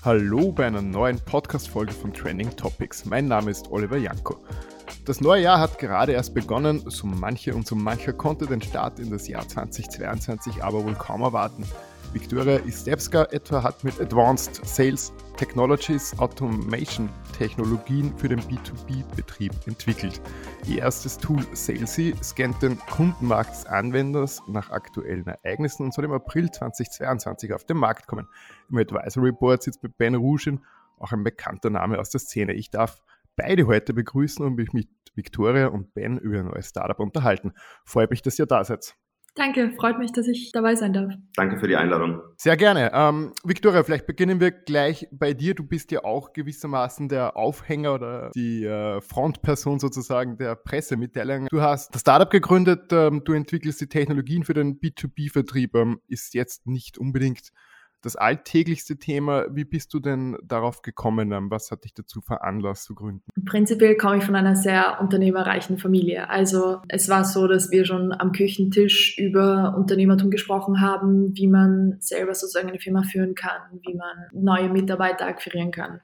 Hallo bei einer neuen Podcast-Folge von Trending Topics. Mein Name ist Oliver Janko. Das neue Jahr hat gerade erst begonnen, so mancher konnte den Start in das Jahr 2022 aber wohl kaum erwarten. Viktoria Istebska etwa hat mit Advanced Sales Technologies Automation Technologien für den B2B-Betrieb entwickelt. Ihr erstes Tool Salesy scannt den Kundenmarkt des Anwenders nach aktuellen Ereignissen und soll im April 2022 auf den Markt kommen. Im Advisory Board sitzt mit Ben Ruschin, auch ein bekannter Name aus der Szene. Ich darf beide heute begrüßen und mich mit Viktoria und Ben über ein neues Startup unterhalten. Freut mich, dass ihr da seid. Danke, freut mich, dass ich dabei sein darf. Danke für die Einladung. Sehr gerne. Viktoria, vielleicht beginnen wir gleich bei dir. Du bist ja auch gewissermaßen der Aufhänger oder die Frontperson sozusagen der Pressemitteilung. Du hast das Startup gegründet, du entwickelst die Technologien für den B2B-Vertrieb. Ist jetzt nicht unbedingt das alltäglichste Thema. Wie bist du denn darauf gekommen? Was hat dich dazu veranlasst zu gründen? Prinzipiell komme ich von einer sehr unternehmerreichen Familie. Also es war so, dass wir schon am Küchentisch über Unternehmertum gesprochen haben, wie man selber sozusagen eine Firma führen kann, wie man neue Mitarbeiter akquirieren kann.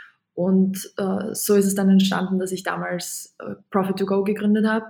Und so ist es dann entstanden, dass ich damals Profit2Go gegründet habe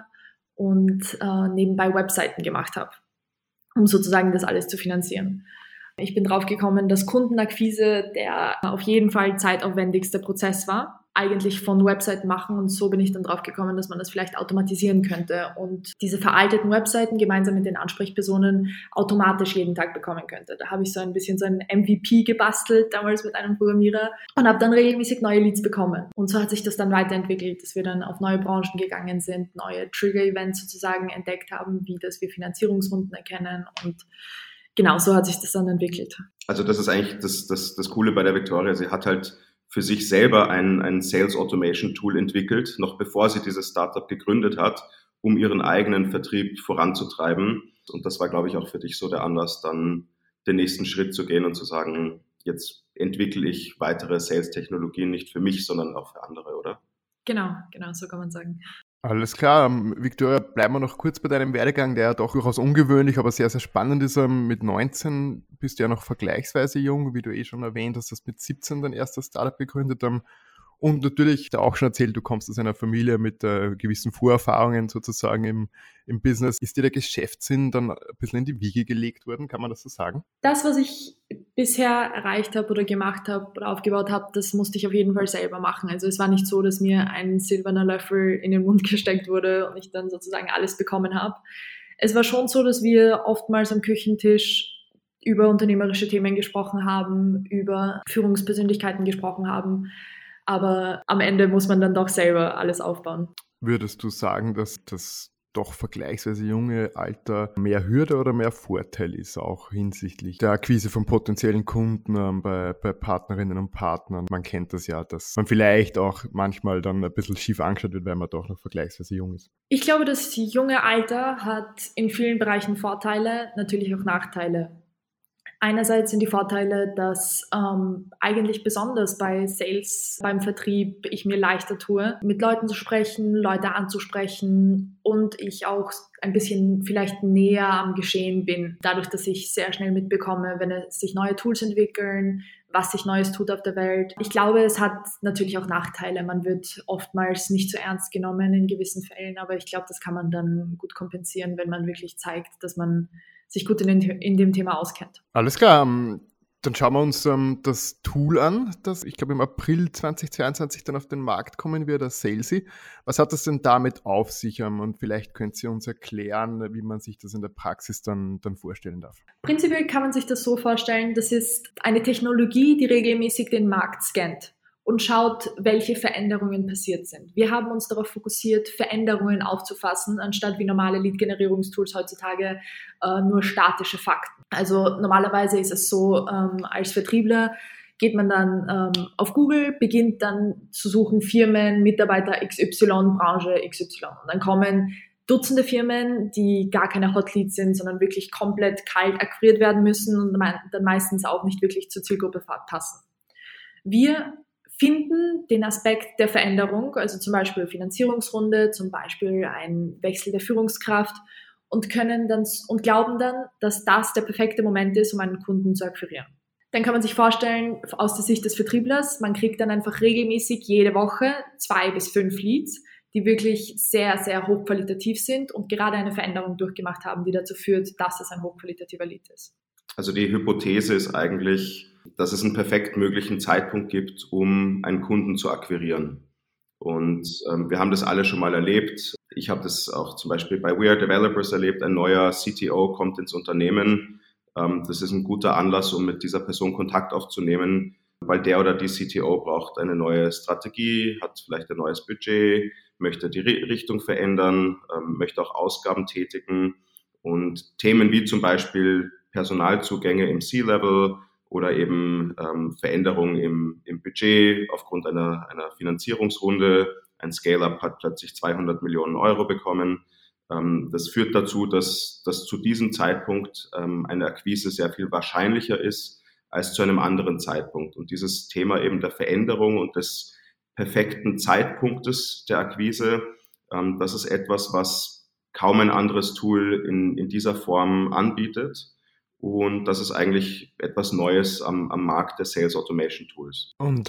und nebenbei Webseiten gemacht habe, um sozusagen das alles zu finanzieren. Ich bin drauf gekommen, dass Kundenakquise der auf jeden Fall zeitaufwendigste Prozess war, eigentlich von Webseiten machen, und so bin ich dann drauf gekommen, dass man das vielleicht automatisieren könnte und diese veralteten Webseiten gemeinsam mit den Ansprechpersonen automatisch jeden Tag bekommen könnte. Da habe ich so ein bisschen so ein MVP gebastelt, damals mit einem Programmierer, und habe dann regelmäßig neue Leads bekommen. Und so hat sich das dann weiterentwickelt, dass wir dann auf neue Branchen gegangen sind, neue Trigger-Events sozusagen entdeckt haben, wie dass wir Finanzierungsrunden erkennen, und genau, so hat sich das dann entwickelt. Also das ist eigentlich das Coole bei der Viktoria. Sie hat halt für sich selber ein Sales Automation Tool entwickelt, noch bevor sie dieses Startup gegründet hat, um ihren eigenen Vertrieb voranzutreiben. Und das war, glaube ich, auch für dich so der Anlass, dann den nächsten Schritt zu gehen und zu sagen, jetzt entwickle ich weitere Sales-Technologien nicht für mich, sondern auch für andere, oder? Genau, so kann man sagen. Alles klar. Viktoria, bleiben wir noch kurz bei deinem Werdegang, der ja doch durchaus ungewöhnlich, aber sehr, sehr spannend ist. Mit 19 bist du ja noch vergleichsweise jung, wie du schon erwähnt hast, mit 17 dein erstes Startup gegründet. Und natürlich, da auch schon erzählt, du kommst aus einer Familie mit gewissen Vorerfahrungen sozusagen im Business. Ist dir der Geschäftssinn dann ein bisschen in die Wiege gelegt worden, kann man das so sagen? Das, was ich bisher erreicht habe oder gemacht habe oder aufgebaut habe, das musste ich auf jeden Fall selber machen. Also es war nicht so, dass mir ein silberner Löffel in den Mund gesteckt wurde und ich dann sozusagen alles bekommen habe. Es war schon so, dass wir oftmals am Küchentisch über unternehmerische Themen gesprochen haben, über Führungspersönlichkeiten gesprochen haben. Aber am Ende muss man dann doch selber alles aufbauen. Würdest du sagen, dass das doch vergleichsweise junge Alter mehr Hürde oder mehr Vorteil ist, auch hinsichtlich der Akquise von potenziellen Kunden bei Partnerinnen und Partnern? Man kennt das ja, dass man vielleicht auch manchmal dann ein bisschen schief angeschaut wird, weil man doch noch vergleichsweise jung ist. Ich glaube, das junge Alter hat in vielen Bereichen Vorteile, natürlich auch Nachteile. Einerseits sind die Vorteile, dass eigentlich besonders bei Sales, beim Vertrieb, ich mir leichter tue, mit Leuten zu sprechen, Leute anzusprechen, und ich auch ein bisschen vielleicht näher am Geschehen bin, dadurch, dass ich sehr schnell mitbekomme, wenn es sich neue Tools entwickeln, was sich Neues tut auf der Welt. Ich glaube, es hat natürlich auch Nachteile. Man wird oftmals nicht so ernst genommen in gewissen Fällen, aber ich glaube, das kann man dann gut kompensieren, wenn man wirklich zeigt, dass man sich gut in dem Thema auskennt. Alles klar, dann schauen wir uns das Tool an, das ich glaube im April 2022 dann auf den Markt kommen wird, das Salesy. Was hat das denn damit auf sich? Und vielleicht könnt ihr uns erklären, wie man sich das in der Praxis dann vorstellen darf. Prinzipiell kann man sich das so vorstellen, das ist eine Technologie, die regelmäßig den Markt scannt und schaut, welche Veränderungen passiert sind. Wir haben uns darauf fokussiert, Veränderungen aufzufassen, anstatt wie normale Lead-Generierungstools heutzutage nur statische Fakten. Also normalerweise ist es so, als Vertriebler geht man dann auf Google, beginnt dann zu suchen Firmen, Mitarbeiter XY, Branche XY. Und dann kommen Dutzende Firmen, die gar keine Hot Leads sind, sondern wirklich komplett kalt akquiriert werden müssen und dann meistens auch nicht wirklich zur Zielgruppe passen. Wir finden den Aspekt der Veränderung, also zum Beispiel Finanzierungsrunde, zum Beispiel ein Wechsel der Führungskraft, und glauben dann, dass das der perfekte Moment ist, um einen Kunden zu akquirieren. Dann kann man sich vorstellen, aus der Sicht des Vertrieblers, man kriegt dann einfach regelmäßig jede Woche 2 bis 5 Leads, die wirklich sehr, sehr hochqualitativ sind und gerade eine Veränderung durchgemacht haben, die dazu führt, dass es ein hochqualitativer Lead ist. Also die Hypothese ist eigentlich, dass es einen perfekt möglichen Zeitpunkt gibt, um einen Kunden zu akquirieren. Und wir haben das alle schon mal erlebt. Ich habe das auch zum Beispiel bei We Are Developers erlebt. Ein neuer CTO kommt ins Unternehmen. Das ist ein guter Anlass, um mit dieser Person Kontakt aufzunehmen, weil der oder die CTO braucht eine neue Strategie, hat vielleicht ein neues Budget, möchte die Richtung verändern, möchte auch Ausgaben tätigen. Und Themen wie zum Beispiel Personalzugänge im C-Level oder eben Veränderungen im Budget aufgrund einer Finanzierungsrunde. Ein Scale-Up hat plötzlich 200 Millionen Euro bekommen. Das führt dazu, dass zu diesem Zeitpunkt eine Akquise sehr viel wahrscheinlicher ist als zu einem anderen Zeitpunkt. Und dieses Thema eben der Veränderung und des perfekten Zeitpunktes der Akquise, das ist etwas, was kaum ein anderes Tool in dieser Form anbietet. Und das ist eigentlich etwas Neues am Markt der Sales Automation Tools. Und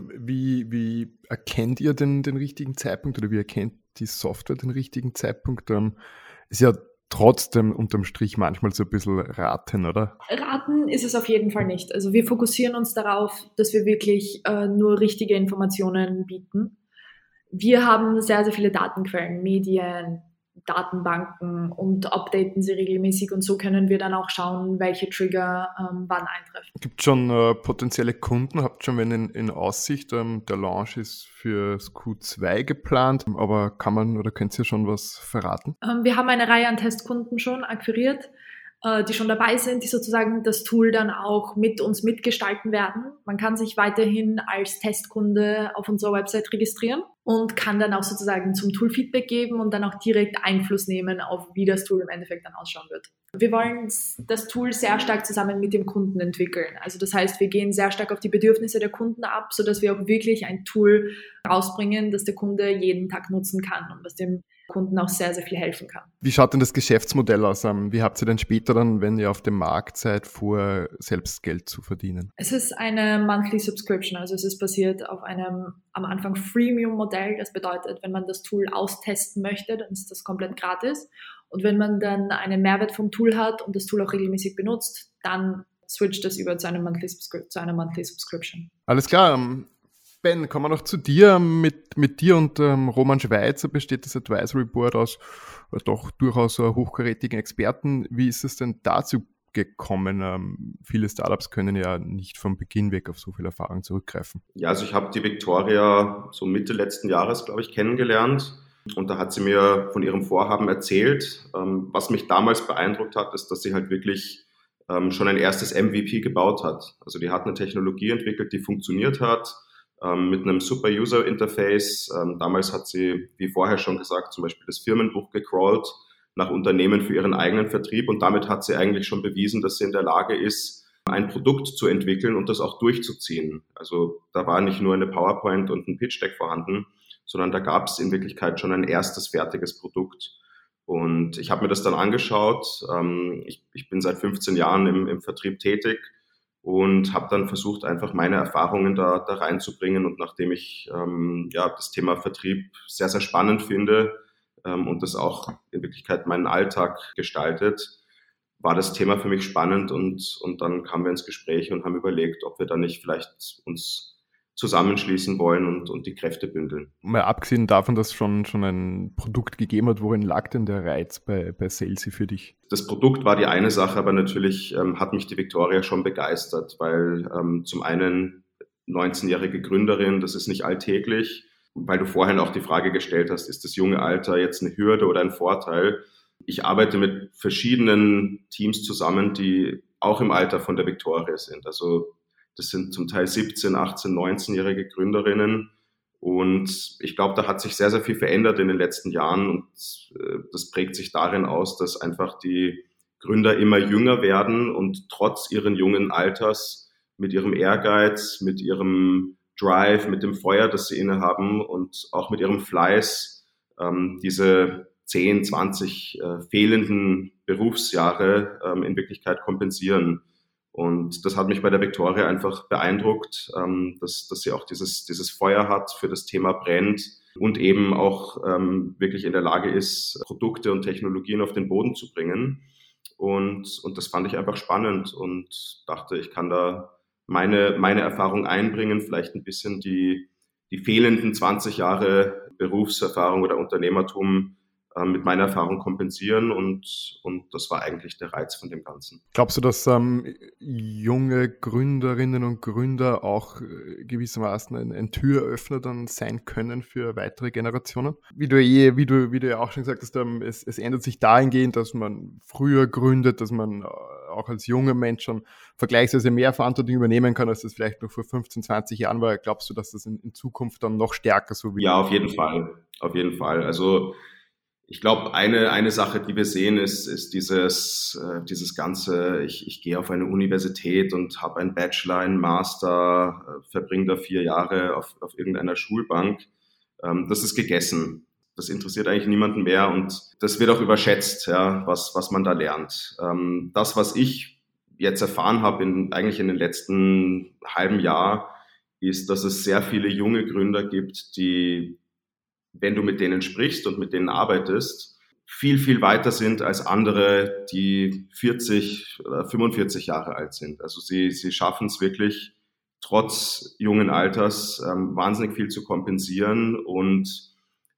wie erkennt ihr den richtigen Zeitpunkt oder wie erkennt die Software den richtigen Zeitpunkt? Ist ja trotzdem unterm Strich manchmal so ein bisschen raten, oder? Raten ist es auf jeden Fall nicht. Also wir fokussieren uns darauf, dass wir wirklich nur richtige Informationen bieten. Wir haben sehr, sehr viele Datenquellen, Medien, Datenbanken und updaten sie regelmäßig und so können wir dann auch schauen, welche Trigger wann eintreffen. Gibt es schon potenzielle Kunden? Habt ihr schon wenn in Aussicht? Der Launch ist für Q2 geplant, aber kann man oder könnt ihr schon was verraten? Wir haben eine Reihe an Testkunden schon akquiriert, die schon dabei sind, die sozusagen das Tool dann auch mit uns mitgestalten werden. Man kann sich weiterhin als Testkunde auf unserer Website registrieren und kann dann auch sozusagen zum Tool Feedback geben und dann auch direkt Einfluss nehmen auf, wie das Tool im Endeffekt dann ausschauen wird. Wir wollen das Tool sehr stark zusammen mit dem Kunden entwickeln. Also das heißt, wir gehen sehr stark auf die Bedürfnisse der Kunden ab, sodass wir auch wirklich ein Tool rausbringen, das der Kunde jeden Tag nutzen kann und was dem Kunden auch sehr, sehr viel helfen kann. Wie schaut denn das Geschäftsmodell aus? Wie habt ihr denn später dann, wenn ihr auf dem Markt seid, vor, selbst Geld zu verdienen? Es ist eine Monthly Subscription, also es ist basiert auf einem am Anfang Freemium-Modell. Das bedeutet, wenn man das Tool austesten möchte, dann ist das komplett gratis. Und wenn man dann einen Mehrwert vom Tool hat und das Tool auch regelmäßig benutzt, dann switcht das über zu einer Monthly Subscription. Alles klar. Ben, kommen wir noch zu dir. Mit dir und Roman Schweizer besteht das Advisory Board aus doch durchaus hochkarätigen Experten. Wie ist es denn dazu gekommen? Viele Startups können ja nicht von Beginn weg auf so viel Erfahrung zurückgreifen. Ja, also ich habe die Victoria so Mitte letzten Jahres, glaube ich, kennengelernt. Und da hat sie mir von ihrem Vorhaben erzählt. Was mich damals beeindruckt hat, ist, dass sie halt wirklich schon ein erstes MVP gebaut hat. Also die hat eine Technologie entwickelt, die funktioniert hat, mit einem super User-Interface. Damals hat sie, wie vorher schon gesagt, zum Beispiel das Firmenbuch gecrawlt nach Unternehmen für ihren eigenen Vertrieb und damit hat sie eigentlich schon bewiesen, dass sie in der Lage ist, ein Produkt zu entwickeln und das auch durchzuziehen. Also da war nicht nur eine PowerPoint und ein Pitch-Deck vorhanden, sondern da gab es in Wirklichkeit schon ein erstes fertiges Produkt. Und ich habe mir das dann angeschaut. Ich bin seit 15 Jahren im Vertrieb tätig und habe dann versucht, einfach meine Erfahrungen da reinzubringen. Und nachdem ich das Thema Vertrieb sehr, sehr spannend finde und das auch in Wirklichkeit meinen Alltag gestaltet, war das Thema für mich spannend und dann kamen wir ins Gespräch und haben überlegt, ob wir da nicht vielleicht uns zusammenschließen wollen und die Kräfte bündeln. Mal abgesehen davon, dass schon ein Produkt gegeben hat, worin lag denn der Reiz bei Salesy für dich? Das Produkt war die eine Sache, aber natürlich hat mich die Victoria schon begeistert, weil zum einen 19-jährige Gründerin, das ist nicht alltäglich, weil du vorhin auch die Frage gestellt hast, ist das junge Alter jetzt eine Hürde oder ein Vorteil? Ich arbeite mit verschiedenen Teams zusammen, die auch im Alter von der Victoria sind. Also das sind zum Teil 17, 18, 19-jährige Gründerinnen. Und ich glaube, da hat sich sehr, sehr viel verändert in den letzten Jahren. Und das prägt sich darin aus, dass einfach die Gründer immer jünger werden und trotz ihren jungen Alters mit ihrem Ehrgeiz, mit ihrem Drive, mit dem Feuer, das sie innehaben und auch mit ihrem Fleiß diese 10, 20 fehlenden Berufsjahre in Wirklichkeit kompensieren. Und das hat mich bei der Victoria einfach beeindruckt, dass sie auch dieses Feuer hat für das Thema Brand und eben auch wirklich in der Lage ist, Produkte und Technologien auf den Boden zu bringen. Und das fand ich einfach spannend und dachte, ich kann da meine Erfahrung einbringen, vielleicht ein bisschen die fehlenden 20 Jahre Berufserfahrung oder Unternehmertum mit meiner Erfahrung kompensieren und das war eigentlich der Reiz von dem Ganzen. Glaubst du, dass junge Gründerinnen und Gründer auch gewissermaßen ein Türöffner dann sein können für weitere Generationen? Wie du ja auch schon gesagt hast, es ändert sich dahingehend, dass man früher gründet, dass man auch als junger Mensch schon vergleichsweise mehr Verantwortung übernehmen kann, als das vielleicht noch vor 15, 20 Jahren war. Glaubst du, dass das in Zukunft dann noch stärker so wird? Ja, auf jeden Fall. Auf jeden Fall. Also ich glaube, eine Sache, die wir sehen, ist dieses ganze, ich gehe auf eine Universität und habe einen Bachelor, einen Master, verbringe da 4 Jahre auf irgendeiner Schulbank. Das ist gegessen. Das interessiert eigentlich niemanden mehr und das wird auch überschätzt, ja, was man da lernt. Das, was ich jetzt erfahren habe, eigentlich in den letzten halben Jahr, ist, dass es sehr viele junge Gründer gibt, die, wenn du mit denen sprichst und mit denen arbeitest, viel, viel weiter sind als andere, die 40 oder 45 Jahre alt sind. Also sie schaffen es wirklich, trotz jungen Alters wahnsinnig viel zu kompensieren und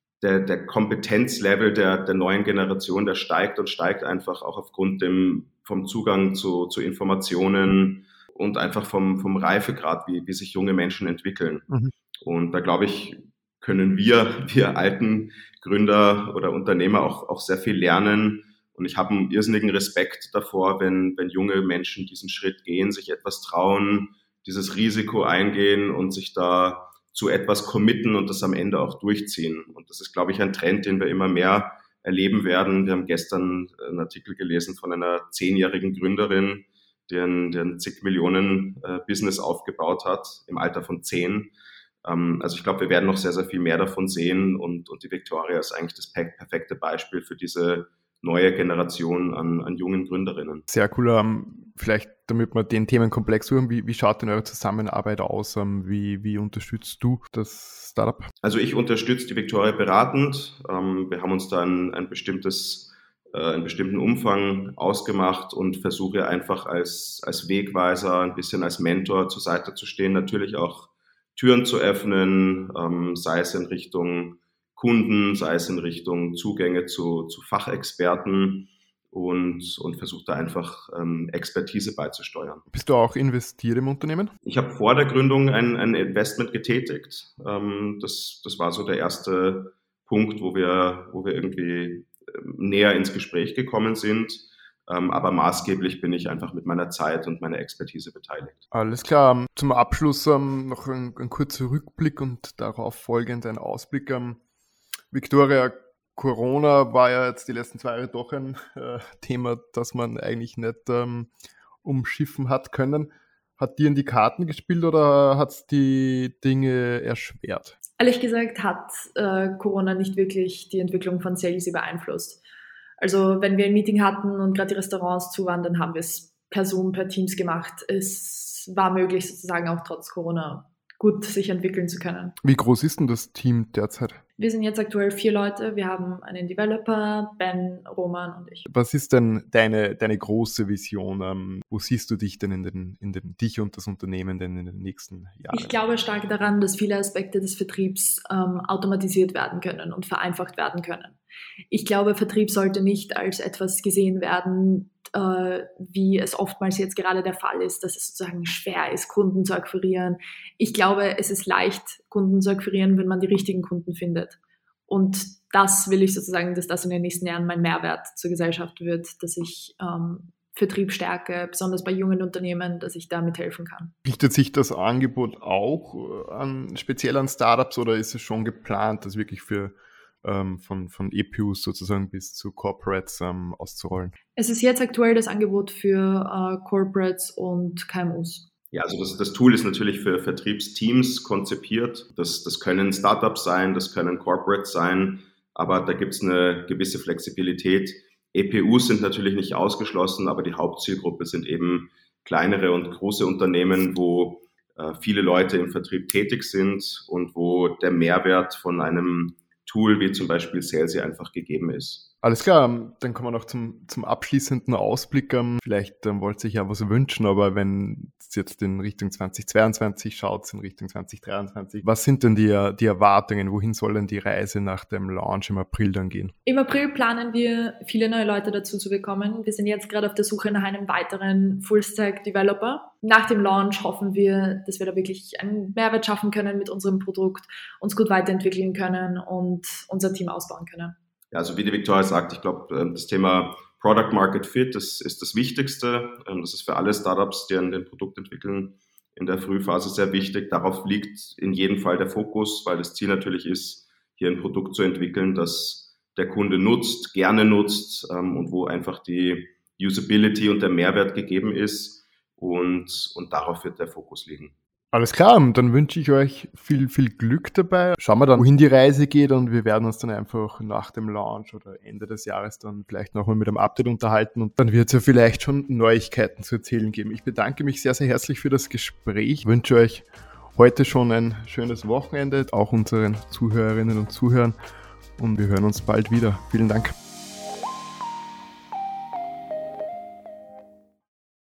der Kompetenzlevel der neuen Generation, der steigt und steigt einfach auch aufgrund vom Zugang zu Informationen und einfach vom Reifegrad, wie sich junge Menschen entwickeln. Mhm. Und da glaube ich, können wir alten Gründer oder Unternehmer auch sehr viel lernen. Und ich habe einen irrsinnigen Respekt davor, wenn junge Menschen diesen Schritt gehen, sich etwas trauen, dieses Risiko eingehen und sich da zu etwas committen und das am Ende auch durchziehen. Und das ist, glaube ich, ein Trend, den wir immer mehr erleben werden. Wir haben gestern einen Artikel gelesen von einer 10-jährigen Gründerin, die ein zig Millionen Business aufgebaut hat im Alter von 10. Also ich glaube, wir werden noch sehr, sehr viel mehr davon sehen und die Victoria ist eigentlich das perfekte Beispiel für diese neue Generation an jungen Gründerinnen. Sehr cool. Vielleicht, damit wir den Themenkomplex suchen, wie schaut denn eure Zusammenarbeit aus? Wie unterstützt du das Startup? Also ich unterstütze die Victoria beratend. Wir haben uns da einen bestimmten Umfang ausgemacht und versuche einfach als Wegweiser, ein bisschen als Mentor zur Seite zu stehen, natürlich auch Türen zu öffnen, sei es in Richtung Kunden, sei es in Richtung Zugänge zu Fachexperten und versuche da einfach Expertise beizusteuern. Bist du auch investiert im Unternehmen? Ich habe vor der Gründung ein Investment getätigt. Das war so der erste Punkt, wo wir irgendwie näher ins Gespräch gekommen sind. Aber maßgeblich bin ich einfach mit meiner Zeit und meiner Expertise beteiligt. Alles klar. Zum Abschluss noch ein kurzer Rückblick und darauf folgend ein Ausblick. Victoria, Corona war ja jetzt die letzten 2 Jahre doch ein Thema, das man eigentlich nicht umschiffen hat können. Hat dir in die Karten gespielt oder hat es die Dinge erschwert? Ehrlich gesagt hat Corona nicht wirklich die Entwicklung von Salesy beeinflusst. Also wenn wir ein Meeting hatten und gerade die Restaurants zu waren, dann haben wir es per Zoom, per Teams gemacht. Es war möglich, sozusagen auch trotz Corona gut sich entwickeln zu können. Wie groß ist denn das Team derzeit? Wir sind jetzt aktuell 4 Leute. Wir haben einen Developer, Ben, Roman und ich. Was ist denn deine große Vision? Wo siehst du dich denn dich und das Unternehmen denn in den nächsten Jahren? Ich glaube stark daran, dass viele Aspekte des Vertriebs automatisiert werden können und vereinfacht werden können. Ich glaube, Vertrieb sollte nicht als etwas gesehen werden, wie es oftmals jetzt gerade der Fall ist, dass es sozusagen schwer ist, Kunden zu akquirieren. Ich glaube, es ist leicht, Kunden zu akquirieren, wenn man die richtigen Kunden findet. Und das will ich sozusagen, dass das in den nächsten Jahren mein Mehrwert zur Gesellschaft wird, dass ich Vertrieb stärke, besonders bei jungen Unternehmen, dass ich da mithelfen kann. Richtet sich das Angebot auch speziell an Startups oder ist es schon geplant, das wirklich von EPUs sozusagen bis zu Corporates auszurollen? Es ist jetzt aktuell das Angebot für Corporates und KMUs. Ja, also das Tool ist natürlich für Vertriebsteams konzipiert. Das können Startups sein, das können Corporates sein, aber da gibt es eine gewisse Flexibilität. EPUs sind natürlich nicht ausgeschlossen, aber die Hauptzielgruppe sind eben kleinere und große Unternehmen, wo viele Leute im Vertrieb tätig sind und wo der Mehrwert von einem Tool wie zum Beispiel Salesy einfach gegeben ist. Alles klar, dann kommen wir noch zum abschließenden Ausblick. Vielleicht wollt ihr sich ja was wünschen, aber wenn es jetzt in Richtung 2022 schaut, in Richtung 2023, was sind denn die Erwartungen? Wohin soll denn die Reise nach dem Launch im April dann gehen? Im April planen wir, viele neue Leute dazu zu bekommen. Wir sind jetzt gerade auf der Suche nach einem weiteren Full-Stack-Developer. Nach dem Launch hoffen wir, dass wir da wirklich einen Mehrwert schaffen können mit unserem Produkt, uns gut weiterentwickeln können und unser Team ausbauen können. Ja, also wie die Victoria sagt, ich glaube, das Thema Product Market Fit ist das Wichtigste. Das ist für alle Startups, die ein Produkt entwickeln, in der Frühphase sehr wichtig. Darauf liegt in jedem Fall der Fokus, weil das Ziel natürlich ist, hier ein Produkt zu entwickeln, das der Kunde nutzt, gerne nutzt und wo einfach die Usability und der Mehrwert gegeben ist und darauf wird der Fokus liegen. Alles klar, dann wünsche ich euch viel Glück dabei. Schauen wir dann, wohin die Reise geht und wir werden uns dann einfach nach dem Launch oder Ende des Jahres dann vielleicht nochmal mit einem Update unterhalten und dann wird es ja vielleicht schon Neuigkeiten zu erzählen geben. Ich bedanke mich sehr, sehr herzlich für das Gespräch. Ich wünsche euch heute schon ein schönes Wochenende, auch unseren Zuhörerinnen und Zuhörern und wir hören uns bald wieder. Vielen Dank.